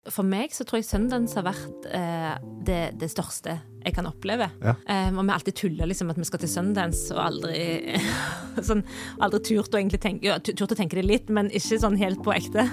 For meg så tror jeg Sundance har vært det største jeg kan oppleve. Ja. Og vi alltid tuller liksom at vi skal til Sundance, og aldri, aldri turt å egentlig tenke, ja, turt å tenke det litt, men ikke sånn helt på ekte.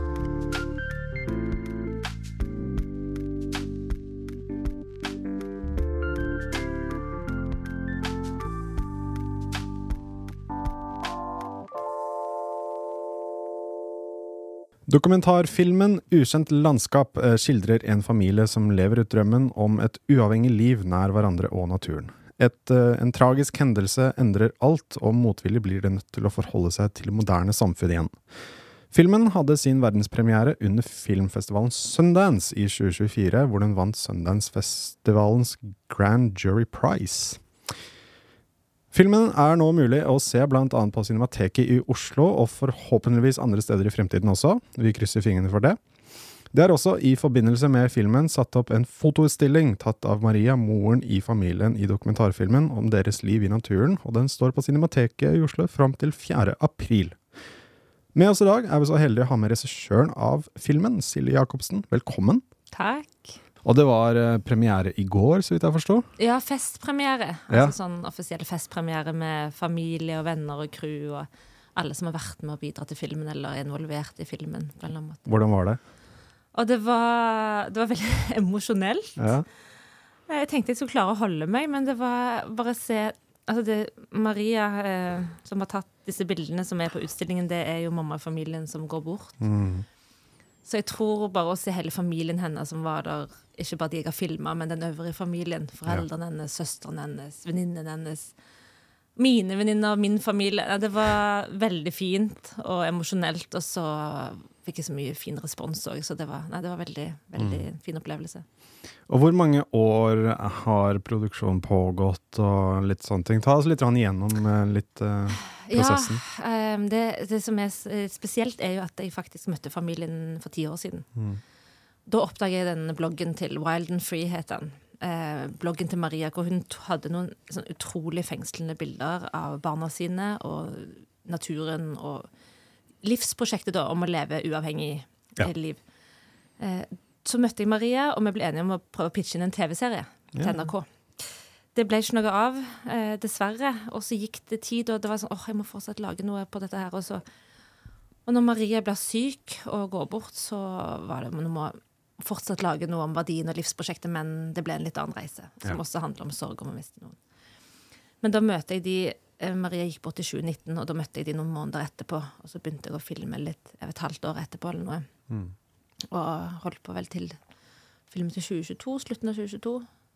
Dokumentarfilmen Ukjent landskap skildrer en familie som lever ut drømmen om et uavhengig liv nær hverandre og naturen. En tragisk hendelse endrer alt, og motvillig blir det nødt til å forholde seg til moderne samfunn igjen. Filmen hadde sin verdenspremiere under filmfestivalen Sundance i 2024, hvor den vant Sundance-festivalens Grand Jury Prize. Filmen nå mulig å se blant annet på Cinemateket i Oslo, og forhåpentligvis andre steder i fremtiden også. Vi krysser fingrene for det. Det også i forbindelse med filmen satt opp en fotoutstilling tatt av Maria, moren i familien i dokumentarfilmen, om deres liv i naturen, og den står på Cinemateket i Oslo frem til 4. april. Med oss i dag vi så heldige å ha med regissøren av filmen, Silje Jacobsen. Velkommen. Takk. Og det var premiere i går, så vidt jeg forstår. Ja, festpremiere. Ja. Altså sånn offisiell festpremiere med familie og venner og crew, og alle som har vært med å bidra til filmen, eller involvert i filmen på en eller annen måte. Hvordan var det? Og det var veldig emosjonelt. Ja. Jeg tenkte jeg skulle klare å holde meg, men det var bare å se, altså det, Maria som har tatt disse bildene som på utstillingen, det jo mamma og familien som går bort. Så jeg tror bare å se hele familien hennes som var der, ikke bare de jeg har filmet, men den øvrige familien, foreldrene hennes, søsteren hennes, venninnen hennes, mine venninner, min familie. Det var veldig fint og emosjonelt, og så fikk jeg så mye fin respons også, så det var veldig, veldig fin opplevelse. Og hvor mange år har produksjonen pågått og litt sånne ting? Ta oss litt gjennom prosessen. Ja, det som spesielt jo at jeg faktisk møtte familien for 10 år siden. Da oppdaget jeg den bloggen til Wild and Free, heter den. Bloggen til Maria, hvor hun hadde noen sånn utrolig fengslende bilder av barna sine og naturen og livsprosjektet da, om å leve uavhengig liv. Så møtte jeg Maria, og vi ble enige om å prøve å pitche inn en TV-serie til NRK. Det ble ikke noe av, dessverre. Og så gikk det tid, og det var sånn, jeg må fortsatt lage noe på dette her. Og når Maria ble syk og går bort, så var det, man må fortsatt lage noe om verdien og livsprosjektet, men det ble en litt annen reise, som også handler om sorg om å miste noen. Men da møtte jeg de, Maria gikk bort i 2019, og da møtte jeg de noen måneder etterpå, og så begynte jeg å filme litt, et halvt år etterpå eller noe. Og holdt på vel til filmen til 2022, slutten av 2022.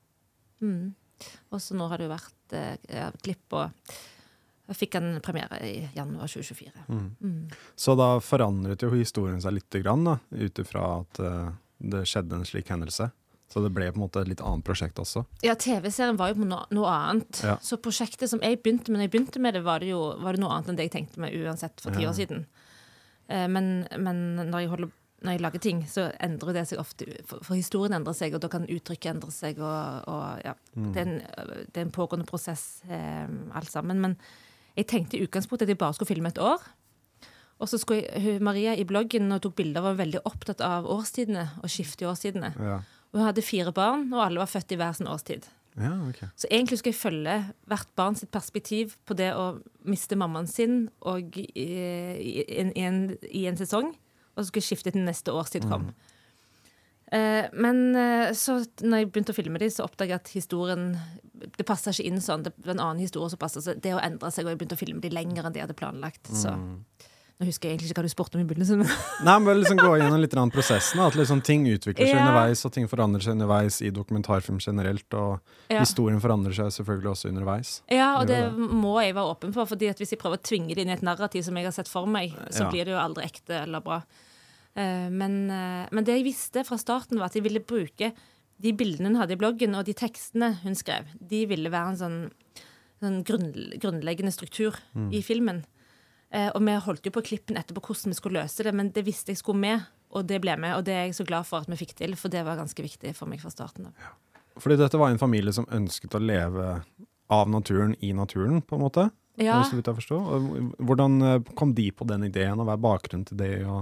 Og så nå har det jo vært klipp, og jeg fikk en premiere i januar 2024. Så da forandret jo historien seg litt grann, da, utifra at det skjedde en slik hendelse. Så det ble på en måte et litt annet prosjekt også. Ja, TV-serien var jo noe annet. Ja. Så prosjektet som jeg begynte med, når jeg begynte med det, var det noe annet enn det jeg tenkte meg uansett for 10 år siden. Men når jeg lager ting, så endrer det seg ofte, for historien endrer seg, og da kan uttrykket endre seg, og ja, det en pågående prosess, alt sammen. Men jeg tenkte i utgangspunktet at jeg bare skulle filme et år, og så skulle Maria i bloggen, og tok bilder, var veldig opptatt av årstidene, og skifte i årstidene. Ja. Og hun hadde 4 barn, og alle var født i hver sin årstid. Ja, okay. Så egentlig skulle jeg følge hvert barn sitt perspektiv på det å miste mammaen sin, og i en sesong, og så skulle jeg skifte til neste årstid kom. Men så når jeg begynte å filme dem, så oppdaget jeg at historien, det passet ikke inn sånn, det var en annen historie som passet, så det å endre seg, og jeg begynte å filme dem lenger enn det jeg hadde planlagt, så nå husker jeg egentlig ikke hva du spurte om i begynnelsen. Nei, men liksom gå gjennom litt av prosessen, at liksom ting utvikler seg underveis, og ting forandrer seg underveis i dokumentarfilm generelt, og historien forandrer seg selvfølgelig også underveis. Ja, og det må jeg være åpen for, fordi at hvis jeg prøver å tvinge det inn i et narrativ som jeg har sett for meg, så blir det jo aldri ekte eller bra. Men det jeg visste fra starten var at jeg ville bruke de bildene hun hadde i bloggen, og de tekstene hun skrev, de ville være en sånn grunnleggende struktur i filmen. Og vi holdt jo på klippen etterpå hvordan vi skulle løse det, men det visste jeg skulle med, og det ble med, og det er jeg så glad for at vi fikk til, for det var ganske viktig for meg fra starten av. Ja. Fordi dette var en familie som ønsket å leve av naturen i naturen, på en måte? Ja. Så vidt jeg forstår. Hvordan kom de på den ideen, og hva bakgrunnen til det, og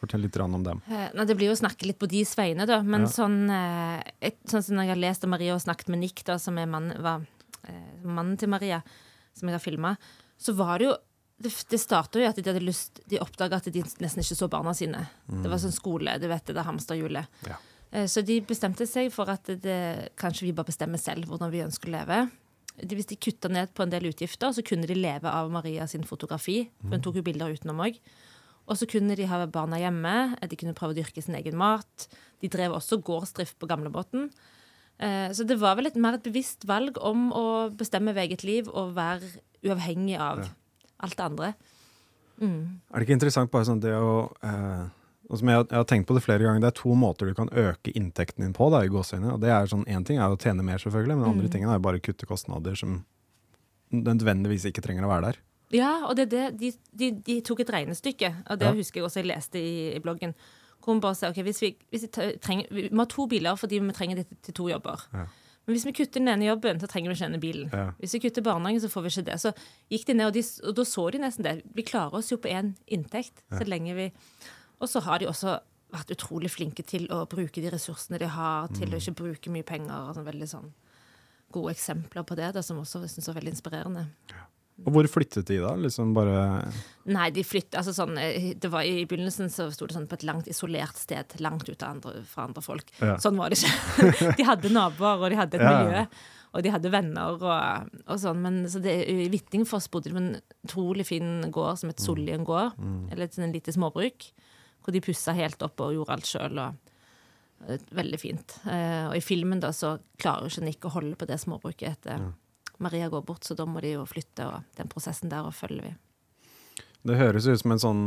Fortell litt om dem. Nei, det blir jo å snakke litt på de sveine, da. Men sånn som når jeg har lest om Maria og snakket med Nick, da, som var mannen til Maria, som jeg har filmet, så var det jo det startet jo at de oppdaget at de nesten ikke så barna sine. Det var sånn skole, du vet det hamsterhjulet. Ja. Så de bestemte seg for at kanskje vi bare bestemmer selv hvordan vi ønsker å leve. Hvis de kuttet ned på en del utgifter, så kunne de leve av Maria sin fotografi, for hun tok jo bilder utenom også. Og så kunne de ha barna hjemme, de kunne prøve å dyrke sin egen mat. De drev også gårdsdrift på gamlebåten. Så det var vel mer et bevisst valg om å bestemme ved eget liv og være uavhengig av alt det andre. Er det ikke interessant bare sånn det å og som jeg har tenkt på det flere ganger, det er 2 måter du kan øke inntekten din på da, i gåsøyne, og det er sånn, en ting er å tjene mer selvfølgelig, men andre tingen er bare å kutte kostnader som nødvendigvis ikke trenger å være der. Ja, og de tok et regnestykke, og det husker jeg også jeg leste i bloggen, hvor hun bare sa, ok, vi må ha 2 biler fordi vi trenger det til 2 jobber. Ja. Men hvis vi kutter den ene jobben, så trenger vi ikke denne bilen. Ja. Hvis vi kutter barnehagen, så får vi ikke det. Så gikk de ned, og da så de nesten det. Vi klarer oss jo på en inntekt, så lenge vi... Og så har de også vært utrolig flinke til å bruke de ressursene de har, til å ikke bruke mye penger, og veldig sånn gode eksempler på det, som også jeg synes er veldig inspirerende. Ja. Og hvor flyttet de da? Liksom bare... Nei, de flyttet, altså sånn, det var i begynnelsen så stod det sånn på et langt isolert sted, langt ut fra andre folk. Ja. Sånn var det ikke. De hadde naboer, og de hadde et miljø, og de hadde venner, og sånn. Men så i Hvittingfoss bodde de på en utrolig fin gård, som et Sollien gård, eller et sånn lite småbruk, hvor de pusset helt opp og gjorde alt selv, og veldig fint. Og i filmen da, så klarer jo ikke Nick å holde på det småbruket etter Maria går bort, så da må de jo flytte, og den prosessen der og følger vi. Det høres ut som en sånn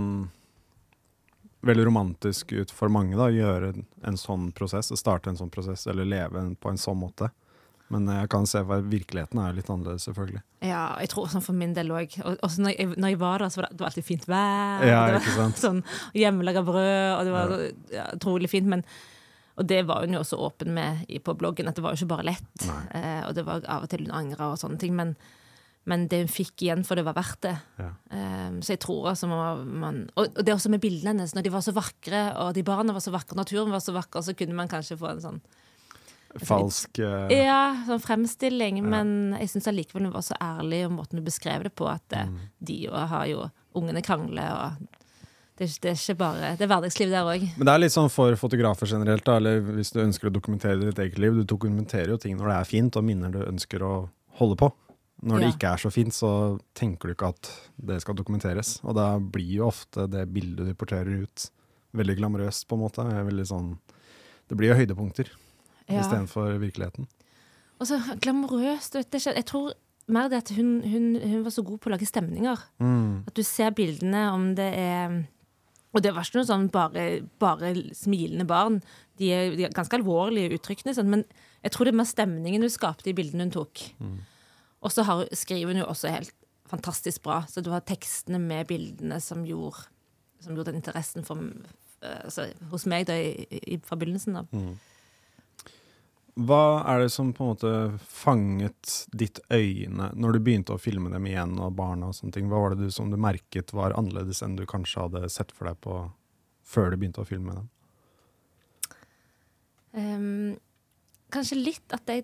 veldig romantisk ut for mange da, gjøre en sånn prosess, starte en sånn prosess, eller leve på en sånn måte. Men jeg kan se at virkeligheten er litt annerledes, selvfølgelig. Ja, jeg tror sånn for min del også. Også når jeg var der, så var det alltid fint vær. Ja, det var ikke sant? Sånn hjemmelaget brød, og det var utrolig fint. Og det var hun jo også åpen med på bloggen, at det var jo ikke bare lett. Og det var av og til hun angret og sånne ting, men det hun fikk igjen, for det var verdt det. Ja. Så jeg tror altså og det også med bildene hennes, når de var så vakre, og de barna var så vakre, naturen var så vakker, så kunne man kanskje få en sånn falsk sånn fremstilling, men jeg synes allikevel hun var så ærlig om måten du beskrev det på, at de har jo ungene krangler, og det er ikke bare det er hverdagsliv der også. Men det er litt sånn for fotografer generelt da, eller hvis du ønsker å dokumentere ditt eget liv, du dokumenterer jo ting når det er fint, og minner du ønsker å holde på. Når det ikke er så fint, så tenker du ikke at det skal dokumenteres, og da blir jo ofte det bildet du portrerer ut veldig glamorøst på en måte, veldig sånn, det blir jo høydepunkter. I stedet for virkeligheten. Og så glamorøst, jeg tror mer det at hun var så god på å lage stemninger. At du ser bildene om det og det var ikke noe sånn bare smilende barn. De er ganske alvorlige uttrykkene, sånn, men jeg tror det er mer stemningen hun skapte i bildene hun tok. Og så skriver hun jo også helt fantastisk bra, så det var tekstene med bildene som gjorde den interessen hos meg da, fra begynnelsen av. Hva er det som på en måte fanget ditt øyne når du begynte å filme dem igjen og barna og sånne ting? Hva var det som du merket var annerledes enn du kanskje hadde sett for deg på før du begynte å filme dem? Kanskje litt at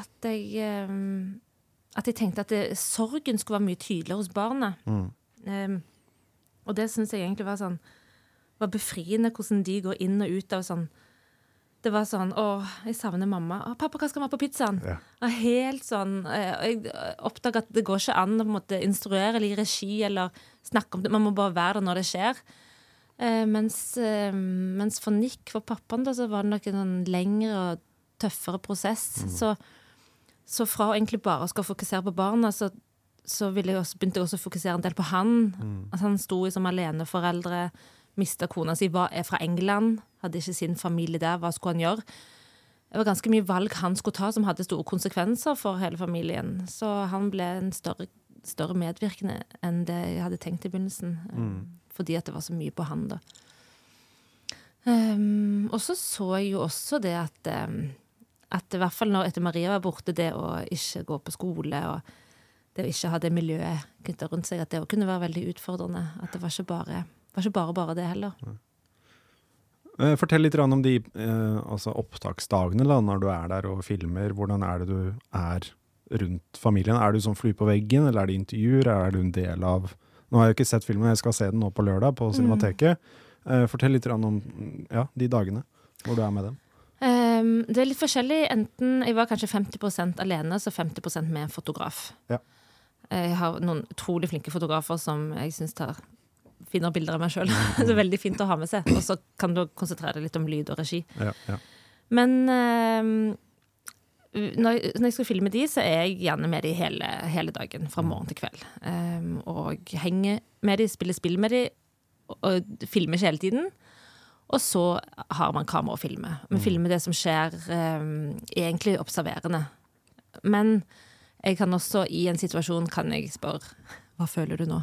jeg tenkte at sorgen skulle være mye tydeligere hos barna. Og det synes jeg egentlig var befriende hvordan de går inn og ut av sånn. Det var sånn, jeg savner mamma. Pappa, hva skal vi ha på pizzaen? Ja. Og helt sånn, jeg oppdaget at det går ikke an å på en måte instruere eller i regi, eller snakke om det. Man må bare være der når det skjer. Mens for Nick, for pappaen da, så var det nok en sånn lengre og tøffere prosess. Så fra å egentlig bare skal fokusere på barna, så begynte jeg også å fokusere en del på han. At han sto som aleneforeldre, mistet kona si, er fra England, hadde ikke sin familie der, hva skulle han gjøre? Det var ganske mye valg han skulle ta som hadde store konsekvenser for hele familien, så han ble en større medvirkende enn det jeg hadde tenkt i begynnelsen, fordi at det var så mye på han da. Og så jeg jo også det at i hvert fall når etter Maria var borte, det å ikke gå på skole, og det å ikke ha det miljøet knyttet rundt seg, at det kunne være veldig utfordrende, at det var ikke bare det heller. Fortell litt om de altså opptaksdagene da, når du der og filmer. Hvordan det du rundt familien? Du sånn flue på veggen, eller det intervjuer? Du en del av... Nå har jeg ikke sett filmen, jeg skal se den nå på lørdag på Cinemateket. Fortell litt om de dagene hvor du med dem. Det litt forskjellig. Enten jeg var kanskje 50% alene, så 50% med en fotograf. Ja. Jeg har noen utrolig flinke fotografer som jeg synes finner bilder av meg selv. Det veldig fint å ha med seg. Og så kan du konsentrere deg litt om lyd og regi. Ja. Men når jeg skal filme de, så jeg gjerne med de hele dagen, fra morgen til kveld. Og henger med de, spiller spill med de, og filmer ikke hele tiden. Og så har man kamera og filme. Men filme det som skjer egentlig observerende. Men jeg kan også, i en situasjon, kan jeg spørre, hva føler du nå?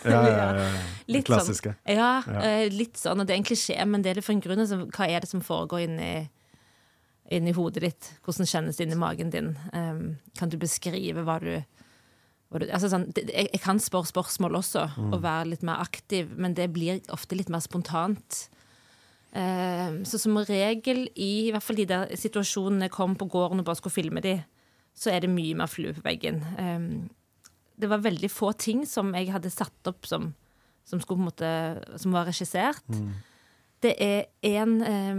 Litt klassiske. Sånn, litt sånn, og det en klisjé, men det for en grunn. Hva det som foregår inni hodet ditt? Hvordan kjennes det inni magen din? Kan du beskrive hva du altså sånn, jeg kan spørre spørsmål også, og være litt mer aktiv, men det blir ofte litt mer spontant. Så som regel, i hvert fall de der situasjonene jeg kom på gården og bare skulle filme de, så det mye mer flue på veggen. Det var veldig få ting som jeg hadde satt opp som skulle på en måte, som var regissert. Det en,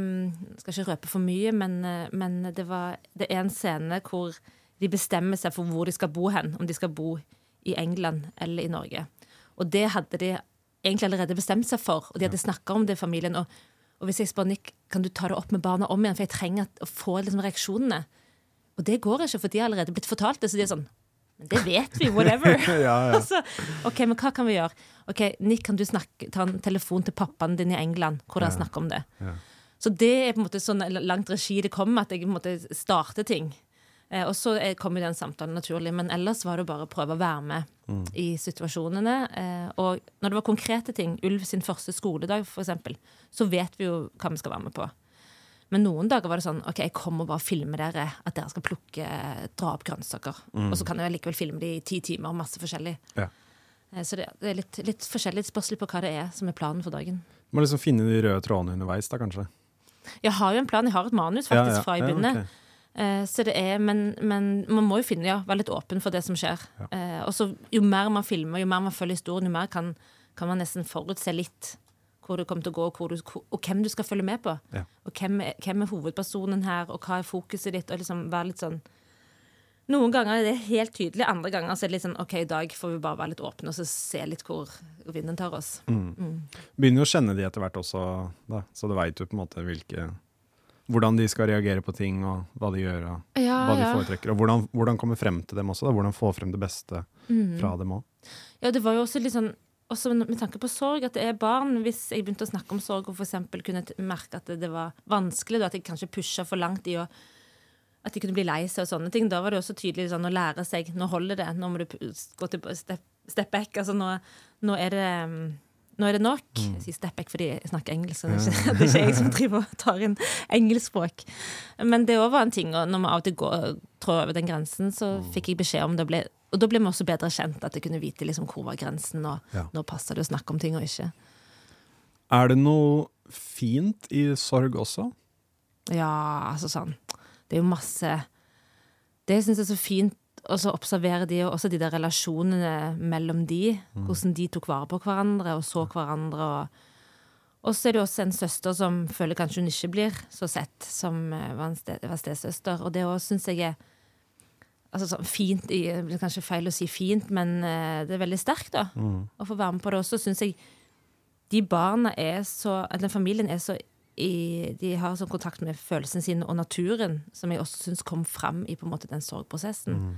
skal ikke røpe for mye, men det en scene hvor de bestemmer seg for hvor de skal bo hen, om de skal bo i England eller i Norge. Og det hadde de egentlig allerede bestemt seg for, og de hadde snakket om det i familien, og hvis jeg spør Nick, kan du ta det opp med barna om igjen, for jeg trenger å få liksom reaksjonene. Og det går ikke, for de har allerede blitt fortalt det, så de sånn, men det vet vi, whatever. Altså, ok, men hva kan vi gjøre? Ok, Nick, kan du ta en telefon til pappaen din i England, hvor de snakker om det? Så det på en måte sånn langt regi det kommer, at jeg på en måte starter ting. Og så kommer den samtalen naturlig, men ellers var det bare å prøve å være med i situasjonene. Og når det var konkrete ting, Ulv sin første skoledag for eksempel, så vet vi jo hva vi skal være med på. Men noen dager var det sånn, ok, jeg kommer bare og filmer dere, at dere skal dra opp grønnsaker. Og så kan jeg likevel filme de i 10 timer, masse forskjellig. Ja. Så det litt forskjellig spørsmål på hva det som planen for dagen. Du må liksom finne de røde trådene underveis da, kanskje? Jeg har jo en plan, jeg har et manus faktisk fra i begynnet. Okay. Så det men man må jo finne, være litt åpen for det som skjer. Og så jo mer man filmer, jo mer man følger historien, jo mer kan man nesten forutse litt hvor du kommer til å gå, og hvem du skal følge med på. Ja. Og hvem hovedpersonen her, og hva fokuset ditt, og liksom være litt sånn... Noen ganger det helt tydelig, andre ganger så det litt sånn, ok, i dag får vi bare være litt åpne, og så se litt hvor vinden tar oss. Begynner jo å kjenne de etter hvert også, da, så du vet jo på en måte hvordan de skal reagere på ting, og hva de gjør, og hva de foretrekker, og hvordan komme frem til dem også, da, hvordan få frem det beste fra dem også. Ja, det var jo også litt sånn, også med tanke på sorg, at det barn, hvis jeg begynte å snakke om sorg, og for eksempel kunne merke at det var vanskelig, at jeg kanskje pushet for langt i at de kunne bli lei seg og sånne ting, da var det også tydelig sånn, å lære seg, nå holder det, nå må du gå til step back, altså nå det nok. Jeg sier step back fordi jeg snakker engelsk, så det er ikke jeg som driver og tar inn engelskspråk. Men det også var en ting, og når man av og til trår over den grensen, så fikk jeg beskjed om det og da ble vi også bedre kjent, at jeg kunne vite liksom hvor var grensen, og når passer det å snakke om ting og ikke. Det noe fint i sorg også? Ja, altså sånn. Det jo masse... Det jeg synes så fint å observere de, og også de der relasjonene mellom de, hvordan de tok vare på hverandre, og så hverandre, og så det også en søster som føler kanskje hun ikke blir så sett, som var stesøster, og det også synes jeg altså sånn fint, det blir kanskje feil å si fint, men det veldig sterkt da, å få være med på det. Og så synes jeg de barna den familien så de har sånn kontakt med følelsen sin og naturen, som jeg også synes kom frem i på en måte den sorgprosessen.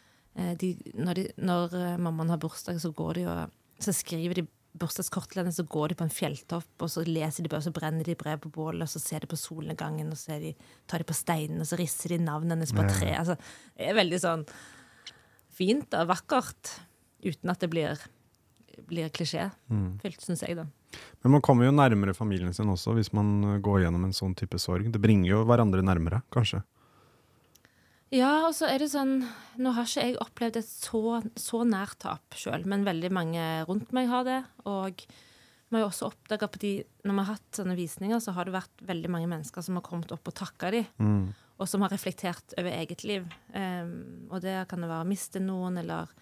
Når mammaen har bursdag, så går de så skriver de bursdagskortlene, så går de på en fjelltopp, og så leser de, og så brenner de brev på bålet, og så ser de på solnedgangen, og så tar de på steinen, og så risser de navnene på tre. Altså, det veldig sånn fint og vakkert, uten at det blir klisjé. Fylt, synes jeg da. Men man kommer jo nærmere familien sin også, hvis man går gjennom en sånn type sorg. Det bringer jo hverandre nærmere, kanskje. Ja, og så det sånn, nå har ikke jeg opplevd et så nært tap selv, men veldig mange rundt meg har det, og vi har jo også oppdaget på når vi har hatt sånne visninger, så har det vært veldig mange mennesker som har kommet opp og takket dem, og som har reflektert over eget liv. Og det kan det være å miste noen, eller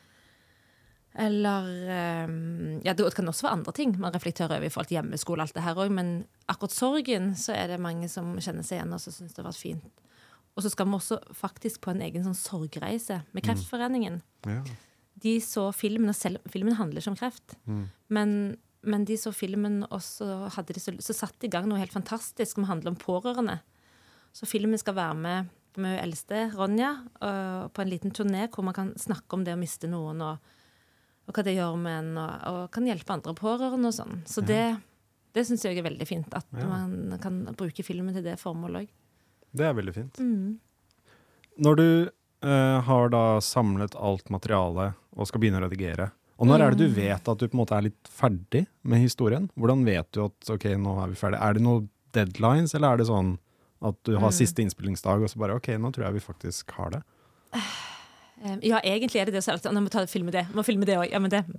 ja, det kan også være andre ting man reflekterer over i forhold til hjemmeskole og alt det her også, men akkurat sorgen så er det mange som kjenner seg igjen og så synes det har vært fint. Og så skal vi også faktisk på en egen sånn sorgreise med Kreftforeningen. Ja. De så filmen, og filmen handler ikke om kreft, men de så filmen, og så satt de i gang noe helt fantastisk som handler om pårørende. Så filmen skal være med eldste, Ronja, på en liten turné hvor man kan snakke om det å miste noen, og hva det gjør med en, og kan hjelpe andre pårørende og sånn. Så det synes jeg er veldig fint, at man kan bruke filmen til det formålet også. Det er veldig fint. Når du har da samlet alt materialet og skal begynne å redigere, og når er det du vet at du på en måte er litt ferdig med historien? Hvordan vet du at, ok, nå er vi ferdig? Er det noen deadlines, eller er det sånn at du har siste innspillingsdag, og så bare, ok, nå tror jeg vi faktisk har det? Ja, egentlig er det det. Så nå må vi filme det. Må filme det også. Ja, men det.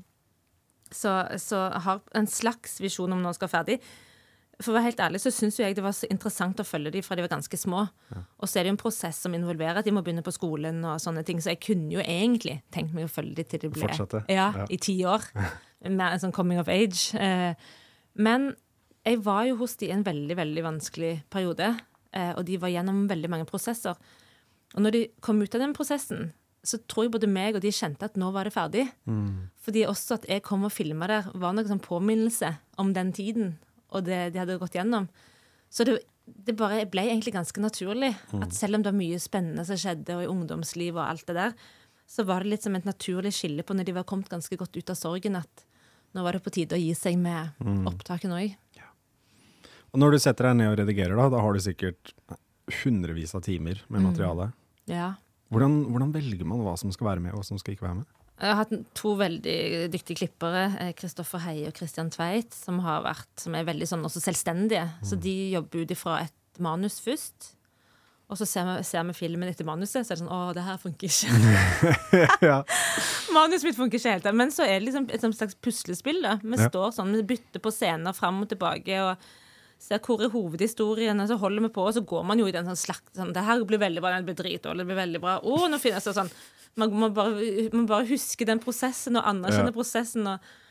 Så har en slags visjon om når det skal være ferdig. For å være helt ærlig så synes jeg det var så interessant å følge dem fra de var ganske små. Ja. Og så er det jo en prosess som involverer at de må begynne på skolen og sånne ting. Så jeg kunne jo egentlig tenkt meg å følge dem til de ble i 10 år. Med en sånn coming of age. Men jeg var jo hos de en veldig, veldig vanskelig periode. Og de var gjennom veldig mange prosesser. Og når de kom ut av den prosessen, så tror jeg både meg og de kjente at nå var det ferdig. Fordi også at jeg kom og filmet der var noen sånn påminnelse om den tiden og det de hadde gått gjennom. Så det bare ble egentlig ganske naturlig at selv om det var mye spennende som skjedde og i ungdomsliv og alt det der, så var det litt som et naturlig skille på når de var kommet ganske godt ut av sorgen, at nå var det på tide å gi seg med opptaken også. Ja. Og når du setter deg ned og redigerer da har du sikkert hundrevis av timer med materiale. Ja. Hvordan velger man hva som skal være med og hva som skal ikke være med? Jeg har hatt 2 veldig dyktige klippere, Kristoffer Heie og Christian Tveit, som er veldig sånn også selvstendige. Så de jobber ut ifra et manus først, og så ser vi filmen etter manuset, så er det sånn, det her funker ikke. Manuset mitt funker ikke helt. Men så er det liksom et slags puslespill da. Vi står sånn, vi bytter på scener frem og tilbake, og ser hvor er hovedhistorien, og så holder vi på, og så går man jo i den sånn slakt, sånn, det her blir veldig bra, det blir dritdårlig, det blir veldig bra, nå finnes det sånn, man må bare huske den prosessen, og anerkjenne prosessen,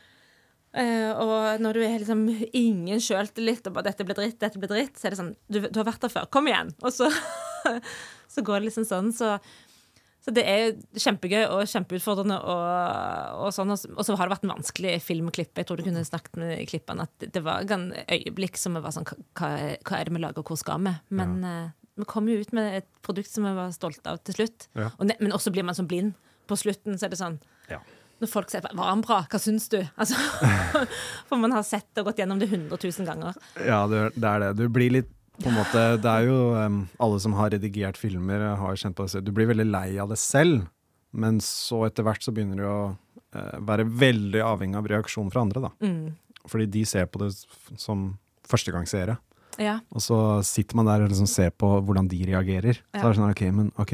og når du er liksom ingen selvtillit, og bare dette blir dritt, så er det sånn, du har vært der før, kom igjen, og så går det liksom sånn, så det er kjempegøy og kjempeutfordrende og sånn, og så har det vært en vanskelig filmklipp. Jeg tror du kunne snakket med klippene at det var en øyeblikk som var sånn, hva er det vi lager, og hvor skal vi? Men vi kom jo ut med et produkt som vi var stolte av til slutt. Ja. Men også blir man så blind. På slutten så er det sånn, når folk sier, var han bra? Hva synes du? Altså, for man har sett og gått gjennom det 100 000 ganger. Ja, det er det. Du blir litt på en måte, det er jo alle som har redigert filmer har kjent på det, du blir veldig lei av det selv, men så etter hvert så begynner du å være veldig avhengig av reaksjon fra andre da. Fordi de ser på det som førstegangsseere. Ja. Og så sitter man der og liksom ser på hvordan de reagerer. Så er det sånn, ok,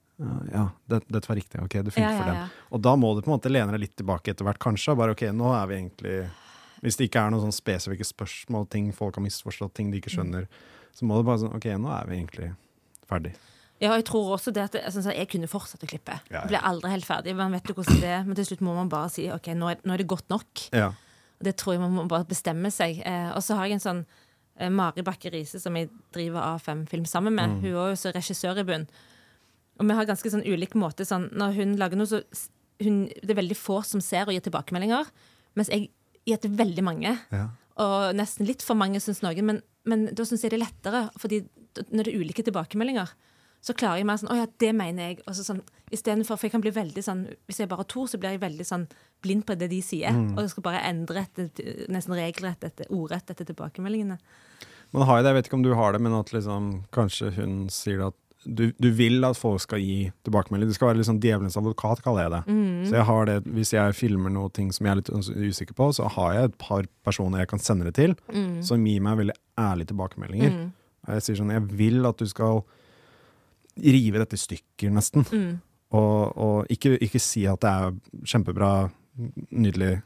dette var riktig, ok, det funker for dem. Og da må du på en måte lene deg litt tilbake etter hvert kanskje, bare ok, nå er vi egentlig, hvis det ikke er noen sånn spesifikke spørsmål, ting folk har misforstått, ting de ikke skjønner, så må det bare sånn, ok, nå er vi egentlig ferdig. Ja, jeg tror også det at jeg kunne fortsatt å klippe. Jeg ble aldri helt ferdig, man vet jo hvordan det er, men til slutt må man bare si, ok, nå er det godt nok. Ja. Og det tror jeg man må bare bestemme seg. Og så har jeg en sånn Mari Bakke Riise som jeg driver A5 Film sammen med. Hun er jo så regissør i bunn. Og vi har ganske sånn ulik måte, sånn, når hun lager noe, så det er veldig få som ser og gir tilbakemeldinger, mens jeg gir til veldig mange. Ja. Og nesten litt for mange synes noen, men da synes jeg det er lettere, fordi når det er ulike tilbakemeldinger, så klarer jeg mer sånn, det mener jeg. Og så sånn, i stedet for jeg kan bli veldig sånn, hvis jeg bare har 2, så blir jeg veldig sånn blind på det de sier, og jeg skal bare endre nesten regelrett, ordrett etter tilbakemeldingene. Man har jo det, jeg vet ikke om du har det, men at liksom, kanskje hun sier at du vil at folk skal gi tilbakemelding. Det skal være liksom djevelens advokat, kaller jeg det. Så jeg har det, hvis jeg filmer noe ting som jeg er litt usikker på, så har jeg et par personer jeg kan sende det til, som gir meg veldig ærlige tilbakemeldinger. Jeg sier sånn, jeg vil at du skal rive dette i stykker nesten. Og ikke si at det er kjempebra, nydelig,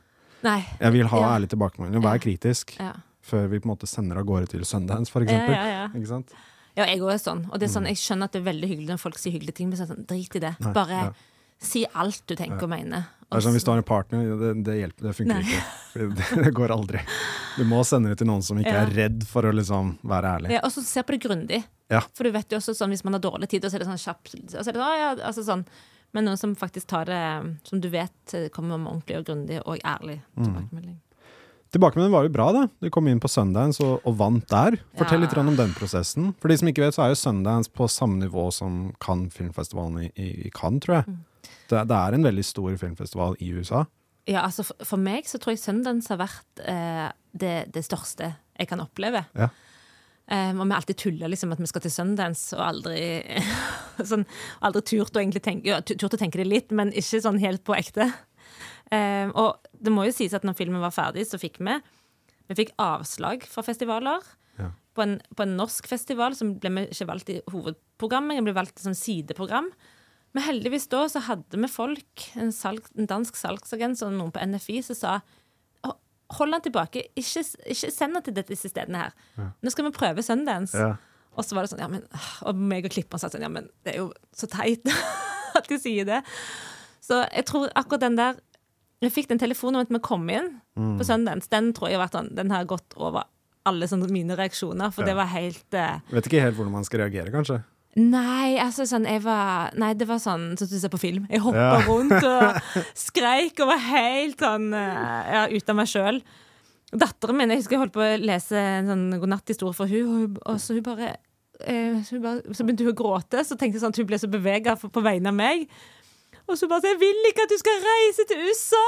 Nei. Jeg vil ha ærlig tilbakemelding, og være kritisk, Ja. før vi på en måte sender av gårde til Sundance, for eksempel. Ikke sant? Ja, jeg også sånn. Og det sånn, jeg skjønner at det veldig hyggelig når folk sier hyggelige ting, men sånn, drit i det. Nei, Bare si alt du tenker og mener. Det sånn, hvis du har en partner, det hjelper, det funker ikke. Det går aldri. Du må sende det til noen som ikke er redd for å liksom være ærlig. Ja, og så se på det grundig. Ja. For du vet jo også sånn, hvis man har dårlig tid, så er det sånn kjapt, og så er det altså sånn, men noen som faktisk tar det, som du vet, kommer med ordentlig og grundig og ærlig tilbakemelding. Tilbakemeldingen var jo bra da. Du kom inn på Sundance og vant der. Fortell litt om den prosessen. For de som ikke vet, så er jo Sundance på samme nivå som Cannes filmfestivalen i Cannes, tror jeg. Det er en veldig stor filmfestival i USA. Ja, altså for meg så tror jeg Sundance har vært det største jeg kan oppleve. Ja. Og vi alltid tuller liksom at vi skal til Sundance og aldri sånn, aldri turt å egentlig tenke, turt å tenke det litt, men ikke sånn helt på ekte. Og det må jo sies at når filmen var ferdig, så fikk vi avslag fra festivaler. Ja. På en norsk festival som ble vi ikke valgt i hovedprogrammet, jeg ble valgt som sideprogram. Men heldigvis da så hadde vi folk, en dansk salgsagent, og noen på NFI, som sa hold han tilbake, ikke send han til disse stedene her. Ja. Nå skal vi prøve Sundance. Ja. Og så var det sånn, og meg og klipperen sa sånn, men det er jo så teit at de sier det. Så jeg tror akkurat den der, jeg fikk den telefonen om at vi kom inn på Sundance, den tror jeg har vært sånn, den har gått over alle sånne mine reaksjoner, for det var helt... Vet ikke helt hvordan man skal reagere, kanskje? Nei, altså sånn, det var sånn som du ser på film. Jeg hoppet rundt og skreik og var helt sånn, ut av meg selv. Datteren min, jeg husker jeg holdt på å lese en sånn godnatthistorie for hun, og så hun bare, så begynte hun å gråte, så tenkte jeg sånn at hun ble så beveget på vegne av meg. Og så bare, jeg vil ikke at du skal reise til USA!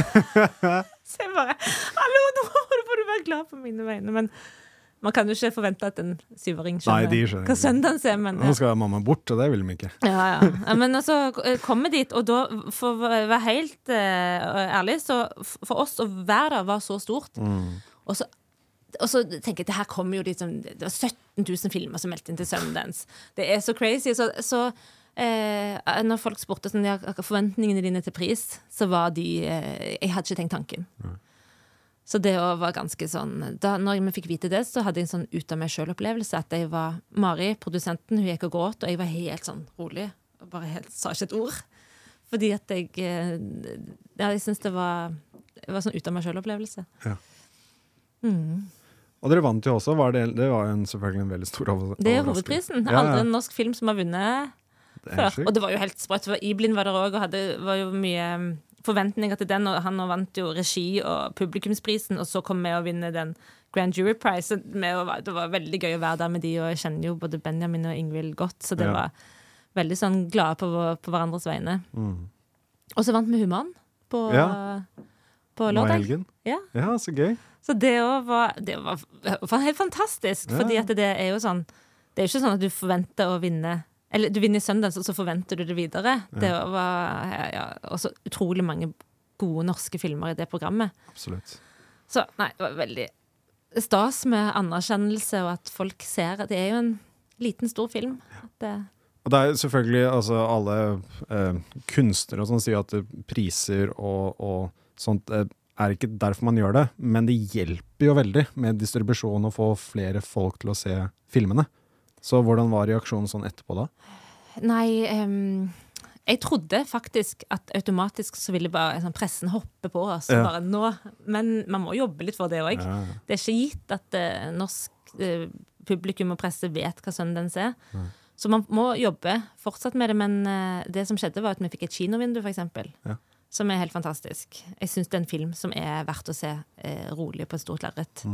Så jeg bare, hallo, nå får du være glad på mine vegne, men... Man kan jo ikke forvente at en syvering skjønner hva Sundance er, men... Nå skal mamma bort, og det vil de ikke. Ja. Men altså, kom vi dit, og da, for å være helt ærlig, så for oss å være der var så stort. Og så tenker jeg, det her kommer jo liksom, det var 17 000 filmer som meldte inn til Sundance. Det er så crazy, så når folk spurte sånn, forventningene dine til pris, så var jeg hadde ikke tenkt tanken. Så det var ganske sånn, når vi fikk vite det, så hadde jeg en sånn ut av meg selv opplevelse, at jeg var Mari, produsenten, hun gikk og gråt, og jeg var helt sånn rolig, og bare sa ikke et ord. Fordi at jeg synes det var sånn ut av meg selv opplevelse. Ja. Og dere vant jo også, det var jo selvfølgelig en veldig stor overraskelse. Det er hovedprisen. Aldri en norsk film som har vunnet før. Og det var jo helt sprøtt, for Iblin var der også, og var jo mye... forventninger til den, og han vant jo regi og publikumsprisen, og så kom vi og vinne den Grand Jury Prize. Det var veldig gøy å være der med de, og jeg kjenner jo både Benjamin og Ingvild godt, så det var veldig sånn glade på hverandres vegne. Og så vant vi Human på lørdag. Helgen? Ja, så gøy. Så det var helt fantastisk, fordi at det er jo sånn, det er jo ikke sånn at du forventer å vinne, eller du vinner i Sundance, og så forventer du det videre. Det var også utrolig mange gode norske filmer i det programmet. Absolutt. Så nei, det var veldig stas med anerkjennelse, og at folk ser at det er jo en liten, stor film. Og det er selvfølgelig, altså alle kunstnere som sier at priser og sånt er ikke derfor man gjør det, men det hjelper jo veldig med distribusjon å få flere folk til å se filmene. Så hvordan var reaksjonen sånn etterpå da? Nei, jeg trodde faktisk at automatisk så ville bare pressen hoppe på oss bare nå, men man må jobbe litt for det også. Ja. Det er ikke gitt at norsk publikum og presse vet hva Sundance er. Ja. Så man må jobbe fortsatt med det, men det som skjedde var at vi fikk et kinovindu for eksempel, som er helt fantastisk. Jeg synes det er en film som er verdt å se rolig på et stort lerret.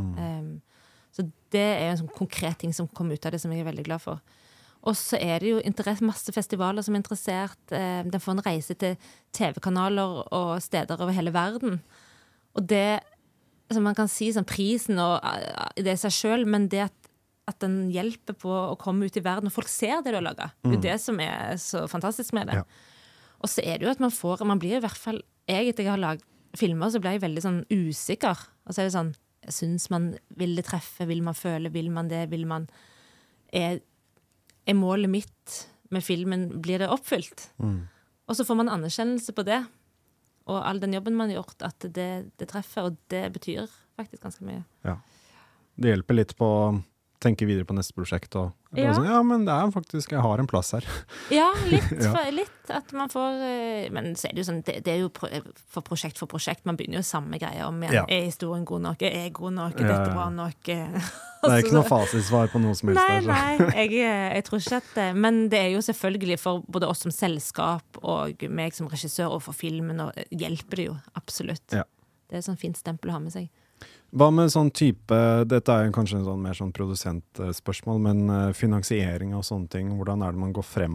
Så det er en sånn konkret ting som kom ut av det som jeg er veldig glad for. Og så er det jo masse festivaler som er interessert. Den får en reise til TV-kanaler og steder over hele verden. Og det, som man kan si, sånn prisen og det er seg selv, men det at den hjelper på å komme ut i verden, og folk ser det du har laget. Det er det som er så fantastisk med det. Ja. Og så er det jo at man blir i hvert fall, etter jeg har laget filmer, så blir jeg veldig sånn usikker. Og så er det sånn, synes man vil det treffe, vil man føle, vil man det, vil man er målet mitt med filmen, blir det oppfylt? Og så får man anerkjennelse på det, og all den jobben man har gjort, at det treffer, og det betyr faktisk ganske mye. Ja. Det hjelper litt på å tenke videre på neste prosjekt, og sånn, men det faktisk, jeg har en plass her. Ja, litt at man får, men så det jo sånn, det jo for prosjekt, man begynner jo samme greie om igjen. Er historien god nok? Er jeg god nok? Er dette bra nok? Det ikke noe fasitsvar på noe som helst. Nei, jeg tror ikke at det, men det jo selvfølgelig for både oss som selskap og meg som regissør og for filmen, og hjelper det jo, absolutt. Ja. Det sånn fint stempel å ha med seg. Hva med sånn type, dette jo kanskje en sånn mer sånn produsentspørsmål, men finansiering og sånne ting, hvordan det man går frem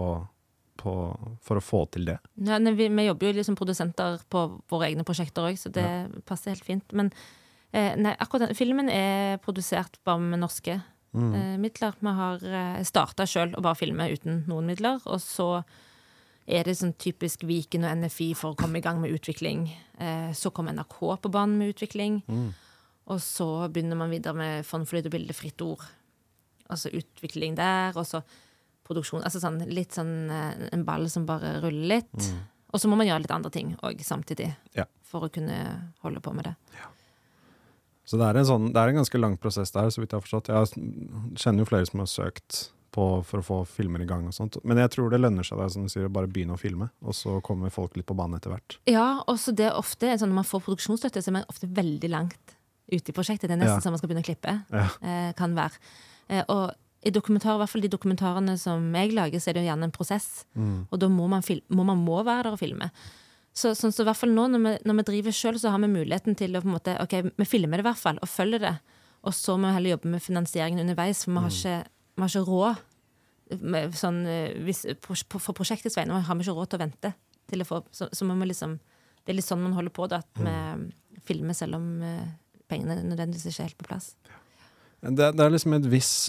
for å få til det? Ja, vi jobber jo liksom produsenter på våre egne prosjekter også, så det passer helt fint. Men akkurat filmen produsert bare med norske midler. Vi har startet selv å bare filme uten noen midler, og så det sånn typisk Viken og NFI for å komme i gang med utvikling. Så kom NRK på banen med utvikling. Og så begynner man videre med fondflyt og bildefritt ord. Altså utvikling der, og så produksjon. Altså sånn, litt sånn en ball som bare ruller litt. Og så må man gjøre litt andre ting også samtidig, for å kunne holde på med det. Ja. Så det en ganske lang prosess der, så vidt jeg har forstått. Jeg kjenner jo flere som har søkt for å få filmer i gang og sånt. Men jeg tror det lønner seg der, som du sier, å bare begynne å filme, og så kommer folk litt på banen etter hvert. Ja, og så det ofte sånn, når man får produksjonsstøtte, så man ofte veldig langt ute i prosjektet. Det nesten som man skal begynne å klippe, kan være. Og i dokumentar, i hvert fall de dokumentarene som jeg lager, så det jo gjerne en prosess, og da må man være der og filme. Så i hvert fall nå, når vi driver selv, så har vi muligheten til å på en måte, ok, vi filmer det i hvert fall, og følger det, og så må vi heller jobbe med finansieringen underveis, for vi har ikke råd sånn, for prosjektets vegne har vi ikke råd til å vente til å få, så må vi liksom, det litt sånn man holder på da, at vi filmer selv om pengene nødvendigvis ikke helt på plass. Det liksom et visst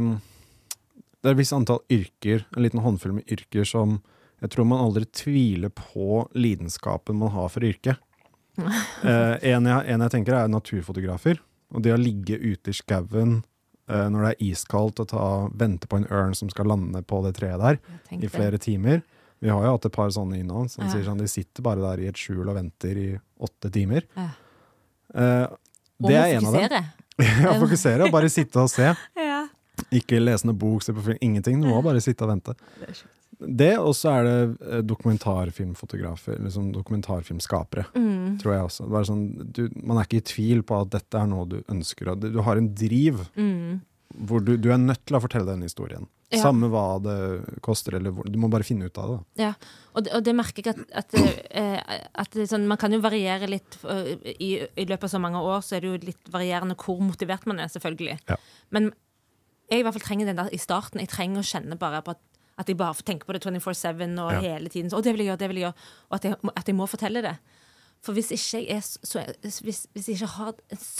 antall yrker, en liten håndfull med yrker som jeg tror man aldri tviler på lidenskapen man har for yrket. En jeg tenker naturfotografer, og det å ligge ute i skauen når det iskaldt og vente på en ørn som skal lande på det treet der i flere timer. Vi har jo hatt et par sånne innom som sier sånn, de sitter bare der i et skjul og venter i 8 timer. Det en av dem. Ja, fokusere og bare sitte og se. Ikke lese noe bok, se på film, ingenting. Du må bare sitte og vente. Det også det dokumentarfilmfotografer, liksom dokumentarfilmskapere, tror jeg også. Bare sånn, man ikke i tvil på at dette noe du ønsker. Du har en driv hvor du nødt til å fortelle den historien. Samme hva det koster, eller du må bare finne ut av det. Ja, og det merker jeg at sånn, man kan jo variere litt i løpet av så mange år, så det jo litt varierende hvor motivert man selvfølgelig. Ja. Men jeg i hvert fall trenger den der i starten. Jeg trenger å kjenne bare på at jeg bare tenker på det 24/7 og hele tiden. Og det vil jeg gjøre. Og at jeg må fortelle det. For hvis ikke jeg hvis jeg ikke har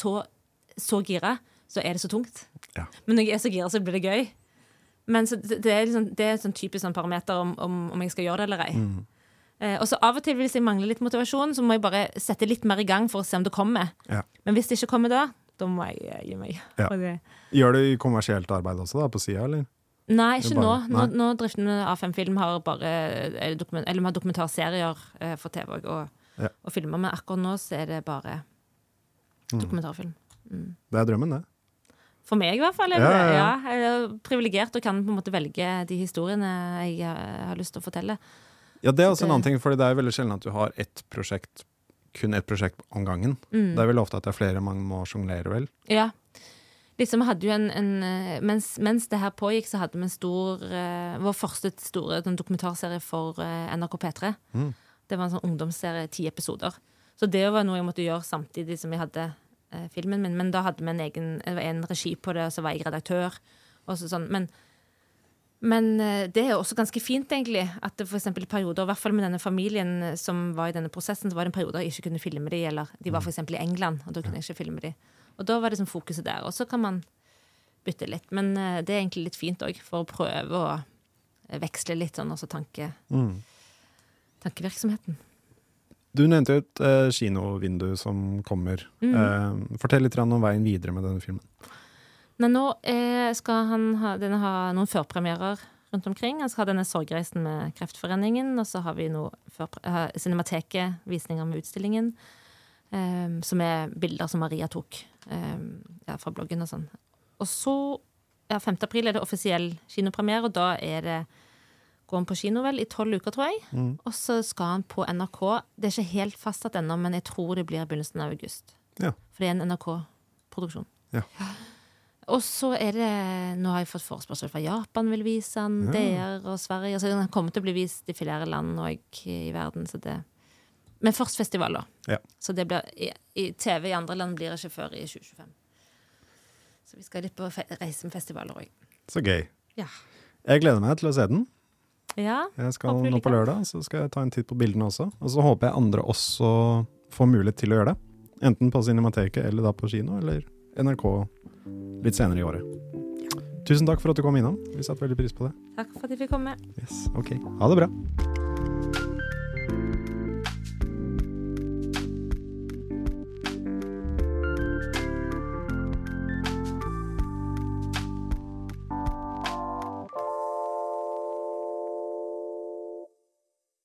så gira, så det så tungt. Ja. Men når jeg så gira, så blir det gøy. Men så det liksom, det sånn typisk sånn parameter om jeg skal gjøre det eller ei. Og så av og til, hvis jeg mangler litt motivasjon, så må jeg bare sette litt mer i gang for å se om det kommer. Ja. Men hvis det ikke kommer da må jeg gi meg. Ja. Gjør du kommersielt arbeid også da, på siden, eller? Nei, ikke nå driften med A5 Film har bare eller har dokumentarserier for TV og filmer, men akkurat nå så det bare dokumentarfilm. Det drømmen, det. For meg i hvert fall. Jeg privilegert og kan på en måte velge de historiene jeg har lyst til å fortelle. Ja, det også en annen ting, for det veldig sjelden at du har kun ett prosjekt om gangen. Det vel ofte at det flere man må jonglere, vel? Ja. Liksom hadde jo mens det her pågikk, så hadde vi vår første store dokumentarserie for NRK P3. Det var en sånn ungdomsserie, 10 episoder. Så det var noe jeg måtte gjøre samtidig som jeg hadde filmen min. Men da hadde vi en regi på det, og så var jeg redaktør. Og sånn. Men det jo også ganske fint egentlig, at det for eksempel i perioder, i hvert fall med denne familien som var i denne prosessen, så var det en periode jeg ikke kunne filme de, eller de var for eksempel i England, og da kunne jeg ikke filme de. Og da var det sånn fokuset der, og så kan man bytte litt. Men det egentlig litt fint også, for å prøve å veksle litt sånn, også tankevirksomheten. Du nevnte jo et kinovindu som kommer. Fortell litt om veien videre med denne filmen. Nå skal denne ha noen førpremierer rundt omkring. Jeg skal ha denne sorgreisen med Kreftforeningen, og så har vi nå Cinemateket, visninger med utstillingen, som bilder som Maria tok fra bloggen og sånn. Og så, 5. april det offisiell kinopremiere, og da går han på kino vel i 12 uker, tror jeg. Og så skal han på NRK. Det ikke helt fastsatt ennå, men jeg tror det blir begynnelsen av august. Ja. For det en NRK-produksjon. Ja. Og så nå har jeg fått forespørsel fra Japan vil vise han, DR og Sverige. Så den kommer til å bli vist i flere land og i verden. Så men først festivaler. Ja. Så det blir, i TV i andre land blir det ikke før i 2025. Så vi skal litt på reise med festivaler også. Så gøy. Ja. Jeg gleder meg til å se den. Ja, jeg skal nå på lørdag, så skal jeg ta en titt på bildene også. Og så håper jeg andre også får mulighet til å gjøre det. Enten på Cinemateket, eller da på kino, eller NRK litt senere i året. Ja. Tusen takk for at du kom innom. Vi satte veldig pris på det. Takk for at jeg fikk komme. Yes, ok. Ha det bra.